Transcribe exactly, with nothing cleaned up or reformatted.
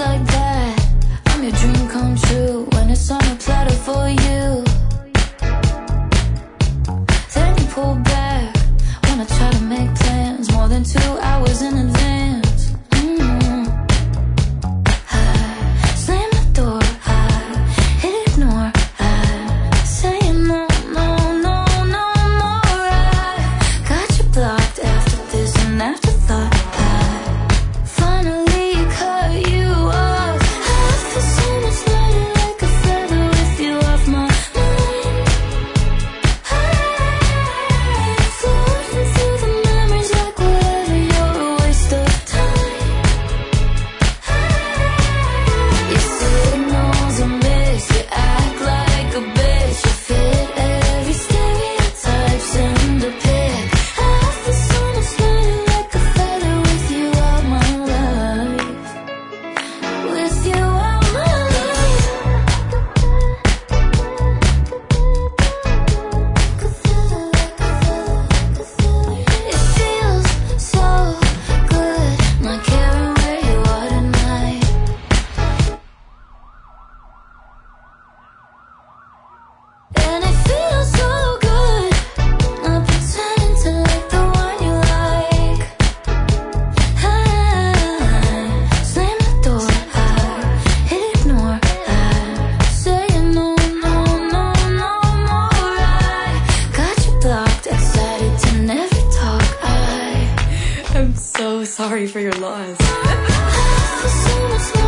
like that. I'm your dream come true when it's on a platter for you. Then you pull back when I try to make plans more than two hours in advance. Mm-hmm. I slam the door, I hit ignore, I say no, no, no, no more. I got you blocked after this and afterthought. I finally cut you off. I feel so much lighter like a feather with you off my mind. I'm floating through the memories like whatever, you're a waste of time. Your signals are mixed, you act like a bitch, you fit every stereotype, send a pic. I feel so much lighter like a feather with you out my life. With you out my life. It feels so good not caring where you are tonight. And it feels so good not pretending to like the one you like. I slam the door, I hit ignore, I say no, no, no, no more. I got you blocked, excited to never talk. I I'm so sorry for your loss. feel so much